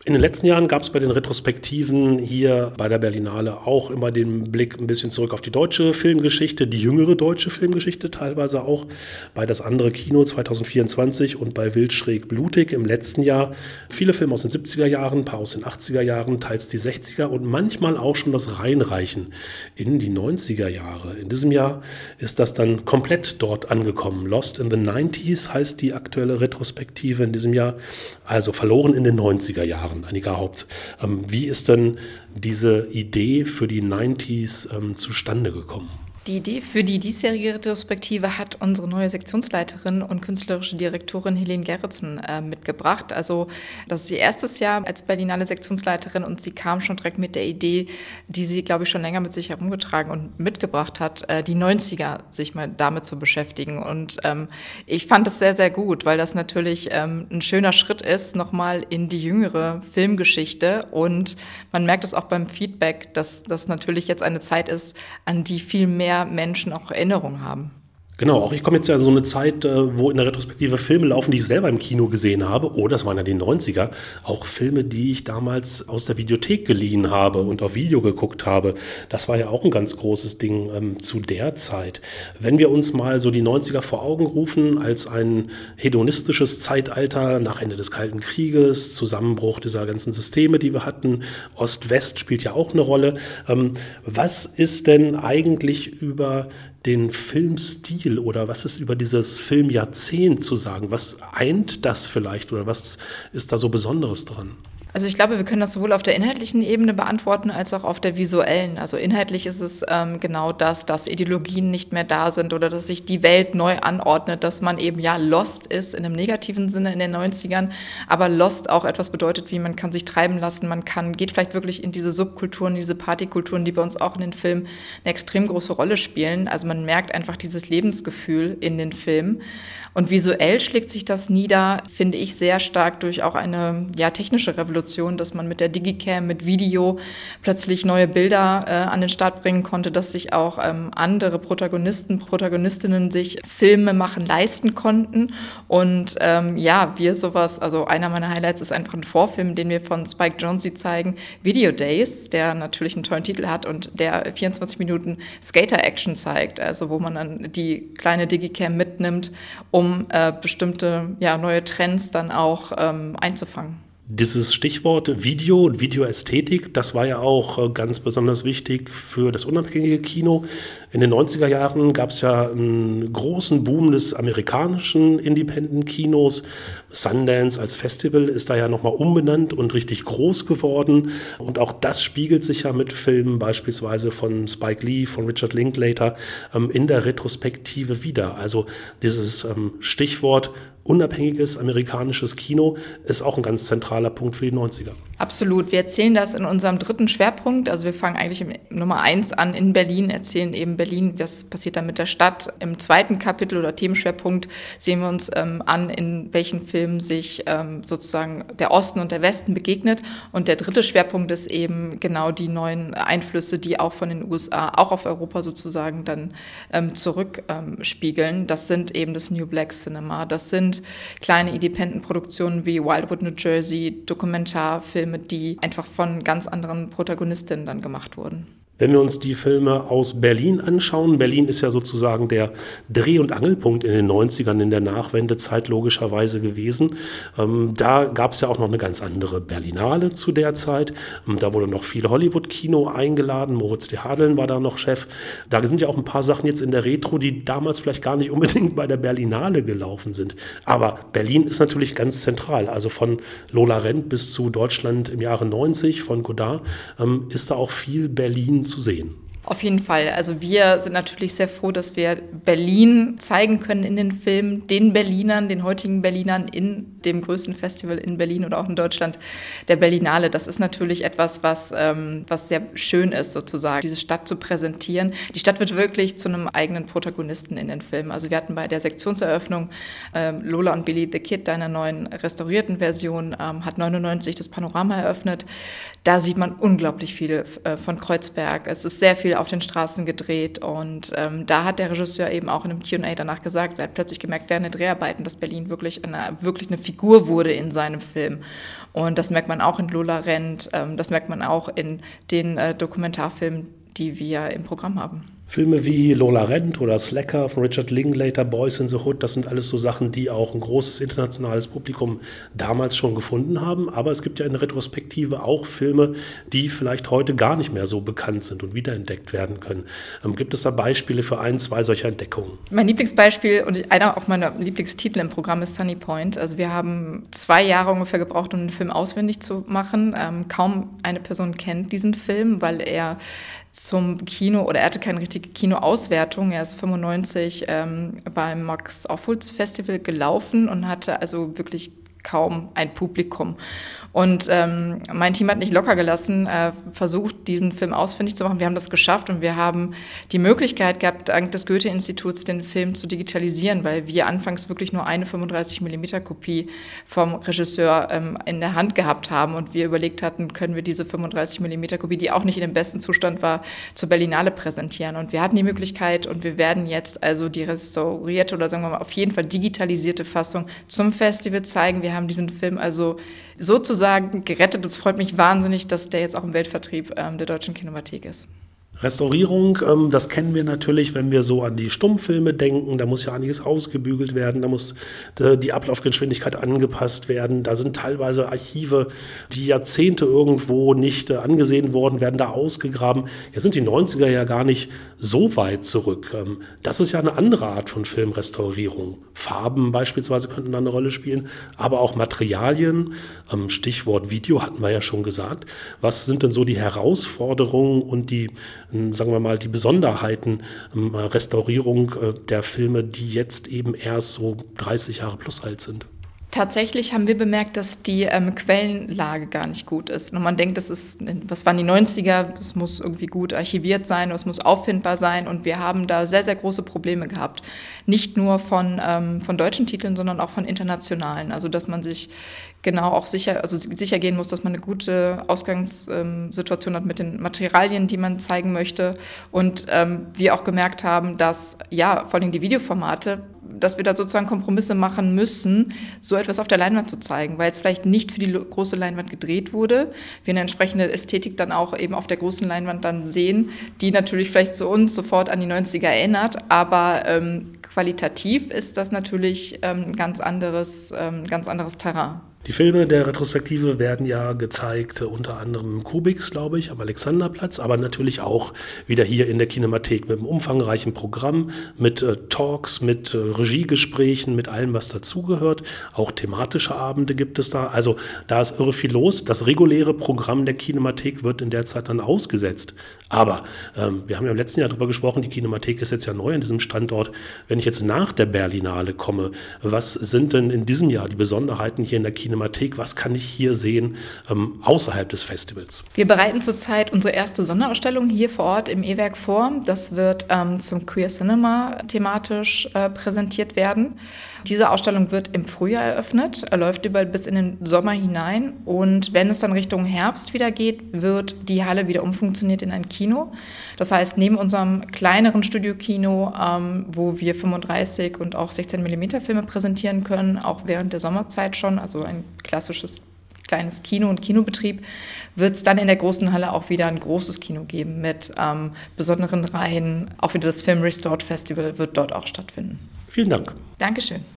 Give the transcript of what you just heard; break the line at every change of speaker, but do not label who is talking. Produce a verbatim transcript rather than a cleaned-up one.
In den letzten Jahren gab es bei den Retrospektiven hier bei der Berlinale auch immer den Blick ein bisschen zurück auf die deutsche Filmgeschichte, die jüngere deutsche Filmgeschichte teilweise auch, bei Das andere Kino zwanzig vierundzwanzig und bei Wild schräg blutig im letzten Jahr. Viele Filme aus den siebziger Jahren, ein paar aus den achtziger Jahren, teils die sechziger und manchmal auch schon das Reinreichen in die neunziger Jahre. In diesem Jahr ist das dann komplett dort angekommen. Lost in the neunziger heißt die aktuelle Retrospektive in diesem Jahr, also verloren in den neunziger Jahren. Annika Haupt, ähm, wie ist denn diese Idee für die neunziger ähm, zustande gekommen?
Die Idee für die diesjährige Retrospektive hat unsere neue Sektionsleiterin und künstlerische Direktorin Helene Gerritsen äh, mitgebracht. Also das ist ihr erstes Jahr als Berlinale Sektionsleiterin und sie kam schon direkt mit der Idee, die sie, glaube ich, schon länger mit sich herumgetragen und mitgebracht hat, äh, die neunziger sich mal damit zu beschäftigen. Und ähm, ich fand das sehr, sehr gut, weil das natürlich ähm, ein schöner Schritt ist, nochmal in die jüngere Filmgeschichte. Und man merkt es auch beim Feedback, dass das natürlich jetzt eine Zeit ist, an die viel mehr Menschen auch Erinnerung haben.
Genau, auch ich komme jetzt ja in so eine Zeit, wo in der Retrospektive Filme laufen, die ich selber im Kino gesehen habe. Oh, das waren ja die neunziger. Auch Filme, die ich damals aus der Videothek geliehen habe und auf Video geguckt habe. Das war ja auch ein ganz großes Ding ähm, zu der Zeit. Wenn wir uns mal so die neunziger vor Augen rufen, als ein hedonistisches Zeitalter nach Ende des Kalten Krieges, Zusammenbruch dieser ganzen Systeme, die wir hatten, Ost-West spielt ja auch eine Rolle. Ähm, was ist denn eigentlich über den Filmstil oder was ist über dieses Filmjahrzehnt zu sagen? Was eint das vielleicht oder was ist da so Besonderes dran?
Also ich glaube, wir können das sowohl auf der inhaltlichen Ebene beantworten, als auch auf der visuellen. Also inhaltlich ist es ähm, genau das, dass Ideologien nicht mehr da sind oder dass sich die Welt neu anordnet, dass man eben ja lost ist in einem negativen Sinne in den neunzigern, aber lost auch etwas bedeutet, wie man kann sich treiben lassen, man kann, geht vielleicht wirklich in diese Subkulturen, diese Partykulturen, die bei uns auch in den Filmen eine extrem große Rolle spielen. Also man merkt einfach dieses Lebensgefühl in den Filmen. Und visuell schlägt sich das nieder, finde ich, sehr stark durch auch eine ja, technische Revolution, dass man mit der Digicam, mit Video plötzlich neue Bilder äh, an den Start bringen konnte, dass sich auch ähm, andere Protagonisten, Protagonistinnen sich Filme machen leisten konnten. Und ähm, ja, wir sowas, also einer meiner Highlights ist einfach ein Vorfilm, den wir von Spike Jonze zeigen, Video Days, der natürlich einen tollen Titel hat und der vierundzwanzig Minuten Skater-Action zeigt, also wo man dann die kleine Digicam mitnimmt, um äh, bestimmte ja, neue Trends dann auch ähm, einzufangen.
Dieses Stichwort Video und Videoästhetik, das war ja auch ganz besonders wichtig für das unabhängige Kino. In den neunziger Jahren gab es ja einen großen Boom des amerikanischen Independent-Kinos. Sundance als Festival ist da ja nochmal umbenannt und richtig groß geworden. Und auch das spiegelt sich ja mit Filmen beispielsweise von Spike Lee, von Richard Linklater ähm, in der Retrospektive wieder. Also dieses ähm, Stichwort unabhängiges amerikanisches Kino ist auch ein ganz zentraler Punkt für die neunziger.
Absolut. Wir erzählen das in unserem dritten Schwerpunkt. Also wir fangen eigentlich im Nummer eins an in Berlin, erzählen eben Berlin, was passiert da mit der Stadt. Im zweiten Kapitel oder Themenschwerpunkt sehen wir uns ähm, an, in welchen Filmen sich ähm, sozusagen der Osten und der Westen begegnet. Und der dritte Schwerpunkt ist eben genau die neuen Einflüsse, die auch von den U S A, auch auf Europa sozusagen dann ähm, zurückspiegeln. Ähm, das sind eben das New Black Cinema. Das sind kleine Independent-Produktionen wie Wildwood, New Jersey, Dokumentarfilme, die einfach von ganz anderen Protagonistinnen dann gemacht wurden.
Wenn wir uns die Filme aus Berlin anschauen, Berlin ist ja sozusagen der Dreh- und Angelpunkt in den neunzigern in der Nachwendezeit logischerweise gewesen. Ähm, da gab es ja auch noch eine ganz andere Berlinale zu der Zeit. Ähm, da wurde noch viel Hollywood-Kino eingeladen. Moritz de Hadeln war da noch Chef. Da sind ja auch ein paar Sachen jetzt in der Retro, die damals vielleicht gar nicht unbedingt bei der Berlinale gelaufen sind. Aber Berlin ist natürlich ganz zentral. Also von Lola Rent bis zu Deutschland im Jahre neunzig, von Godard, ähm, ist da auch viel Berlin zu sehen.
Auf jeden Fall. Also wir sind natürlich sehr froh, dass wir Berlin zeigen können in den Filmen, den Berlinern, den heutigen Berlinern in dem größten Festival in Berlin oder auch in Deutschland, der Berlinale. Das ist natürlich etwas, was, ähm, was sehr schön ist, sozusagen, diese Stadt zu präsentieren. Die Stadt wird wirklich zu einem eigenen Protagonisten in den Filmen. Also wir hatten bei der Sektionseröffnung ähm, Lola und Billy the Kid, einer neuen restaurierten Version, ähm, hat neunundneunzig das Panorama eröffnet. Da sieht man unglaublich viel äh, von Kreuzberg. Es ist sehr viel auf den Straßen gedreht. Und ähm, da hat der Regisseur eben auch in einem Q und A danach gesagt, er hat plötzlich gemerkt, während der Dreharbeiten, dass Berlin wirklich eine, wirklich eine Figur wurde in seinem Film. Und das merkt man auch in Lola rennt, ähm, das merkt man auch in den äh, Dokumentarfilmen, die wir im Programm haben.
Filme wie Lola rennt oder Slacker von Richard Linklater, Boys in the Hood, das sind alles so Sachen, die auch ein großes internationales Publikum damals schon gefunden haben. Aber es gibt ja in der Retrospektive auch Filme, die vielleicht heute gar nicht mehr so bekannt sind und wiederentdeckt werden können. Ähm, gibt es da Beispiele für ein, zwei solcher Entdeckungen?
Mein Lieblingsbeispiel und einer auch meiner Lieblingstitel im Programm ist Sunny Point. Also wir haben zwei Jahre ungefähr gebraucht, um den Film auswendig zu machen. Ähm, kaum eine Person kennt diesen Film, weil er zum Kino, oder er hatte keine richtige Kinoauswertung. Er ist fünfundneunzig ähm, beim Max-Ophüls-Festival gelaufen und hatte also wirklich kaum ein Publikum. Und ähm, mein Team hat nicht locker gelassen, äh, versucht, diesen Film ausfindig zu machen. Wir haben das geschafft und wir haben die Möglichkeit gehabt, dank des Goethe-Instituts den Film zu digitalisieren, weil wir anfangs wirklich nur eine fünfunddreißig Millimeter Kopie vom Regisseur ähm, in der Hand gehabt haben und wir überlegt hatten, können wir diese fünfunddreißig Millimeter Kopie, die auch nicht in dem besten Zustand war, zur Berlinale präsentieren. Und wir hatten die Möglichkeit und wir werden jetzt also die restaurierte oder sagen wir mal auf jeden Fall digitalisierte Fassung zum Festival zeigen. Wir haben diesen Film also sozusagen gerettet. Es freut mich wahnsinnig, dass der jetzt auch im Weltvertrieb ähm, der Deutschen Kinemathek ist.
Restaurierung, ähm, das kennen wir natürlich, wenn wir so an die Stummfilme denken. Da muss ja einiges ausgebügelt werden, da muss äh, die Ablaufgeschwindigkeit angepasst werden. Da sind teilweise Archive, die Jahrzehnte irgendwo nicht äh, angesehen worden, werden da ausgegraben. Jetzt sind die neunziger ja gar nicht so weit zurück. Ähm, das ist ja eine andere Art von Filmrestaurierung. Farben beispielsweise könnten da eine Rolle spielen, aber auch Materialien. Ähm, Stichwort Video hatten wir ja schon gesagt. Was sind denn so die Herausforderungen und die sagen wir mal, die Besonderheiten ähm, Restaurierung äh, der Filme, die jetzt eben erst so dreißig Jahre plus alt sind?
Tatsächlich haben wir bemerkt, dass die ähm, Quellenlage gar nicht gut ist. Und man denkt, das ist, was waren die neunziger, es muss irgendwie gut archiviert sein, es muss auffindbar sein. Und wir haben da sehr, sehr große Probleme gehabt. Nicht nur von, ähm, von deutschen Titeln, sondern auch von internationalen. Also dass man sich genau auch sicher, also sicher gehen muss, dass man eine gute Ausgangssituation hat mit den Materialien, die man zeigen möchte. Und ähm, wir auch gemerkt haben, dass ja, vor allem die Videoformate, dass wir da sozusagen Kompromisse machen müssen, so etwas auf der Leinwand zu zeigen, weil es vielleicht nicht für die große Leinwand gedreht wurde. Wir eine entsprechende Ästhetik dann auch eben auf der großen Leinwand dann sehen, die natürlich vielleicht zu uns sofort an die neunziger erinnert, aber ähm, qualitativ ist das natürlich ähm, ein ganz anderes, ähm, ganz anderes Terrain.
Die Filme der Retrospektive werden ja gezeigt, unter anderem im Kubix, glaube ich, am Alexanderplatz, aber natürlich auch wieder hier in der Kinemathek mit einem umfangreichen Programm, mit äh, Talks, mit äh, Regiegesprächen, mit allem, was dazugehört. Auch thematische Abende gibt es da. Also da ist irre viel los. Das reguläre Programm der Kinemathek wird in der Zeit dann ausgesetzt. Aber ähm, wir haben ja im letzten Jahr darüber gesprochen, die Kinemathek ist jetzt ja neu an diesem Standort. Wenn ich jetzt nach der Berlinale komme, was sind denn in diesem Jahr die Besonderheiten hier in der Kinemathek? Was kann ich hier sehen ähm, außerhalb des Festivals?
Wir bereiten zurzeit unsere erste Sonderausstellung hier vor Ort im E-Werk vor. Das wird ähm, zum Queer Cinema thematisch äh, präsentiert werden. Diese Ausstellung wird im Frühjahr eröffnet, läuft über bis in den Sommer hinein. Und wenn es dann Richtung Herbst wieder geht, wird die Halle wieder umfunktioniert in ein Kino. Das heißt, neben unserem kleineren Studiokino, ähm, wo wir fünfunddreißig und auch sechzehn Millimeter Filme präsentieren können, auch während der Sommerzeit schon, also ein klassisches kleines Kino und Kinobetrieb, wird es dann in der großen Halle auch wieder ein großes Kino geben mit ähm, besonderen Reihen. Auch wieder das Film Restored Festival wird dort auch stattfinden.
Vielen Dank.
Dankeschön.